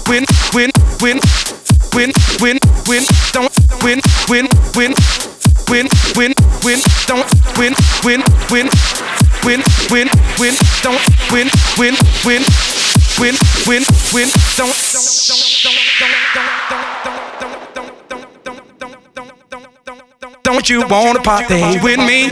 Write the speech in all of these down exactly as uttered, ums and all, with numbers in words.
win, win, win, win, win, win, don't win, win, win, win, win, win, don't win, win, win, win, win, win, don't win, win, win, win, win, win, don't don't you wanna party with me?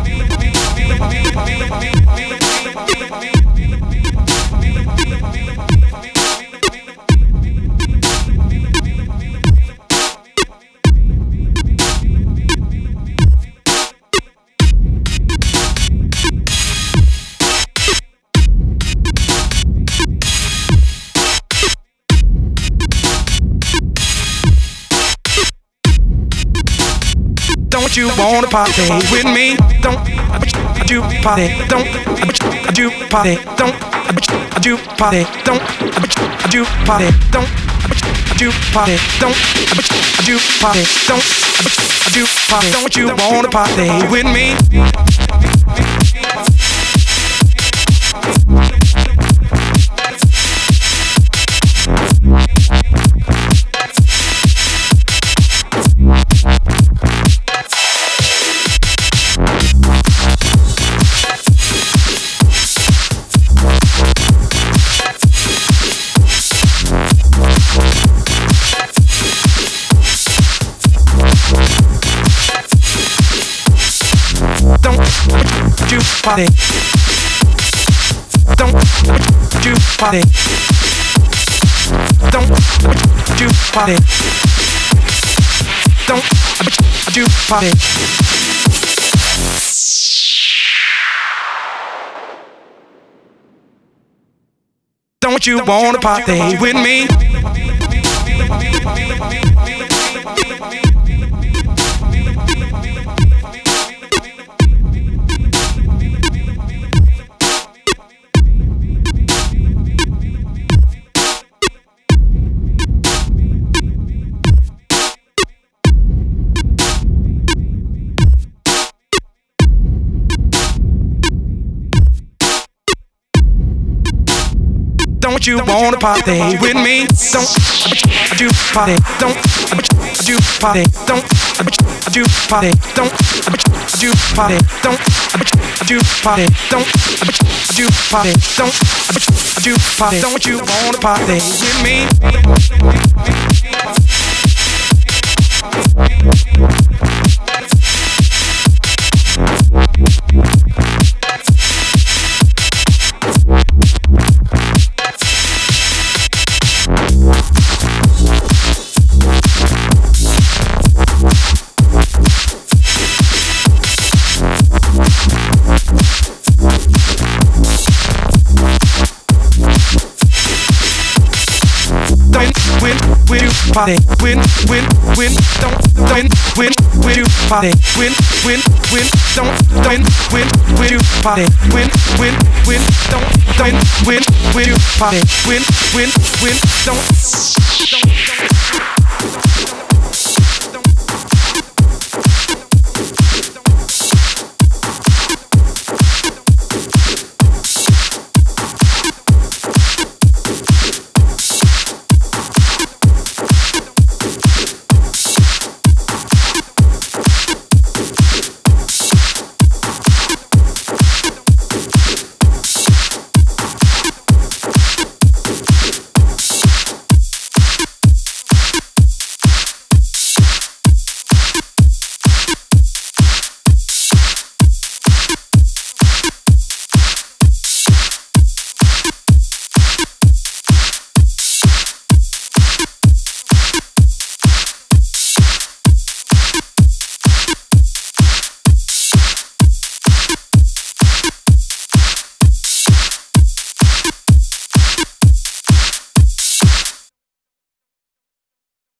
Don't you wanna party with me? Don't I do party? Don't I do party? Don't I do party? Don't I do party? Don't I do party? Don't I do party? Don't I do party? Don't you wanna party with me? Party. Don't you party. Don't you party. Don't you party. Don't you wanna party with me? Don't you wanna party with me? Don't I do party? Don't I do party? Don't I do party? Don't I do party? Don't I do party? Don't I do party? Don't I do party? Don't you wanna party with me? Win, win, party, win, win, win, don't, win, win, win, party, win, win, win, don't, win, win, win, party, win, win, win, don't, win, win, win, party, win, win, win, don't, don't.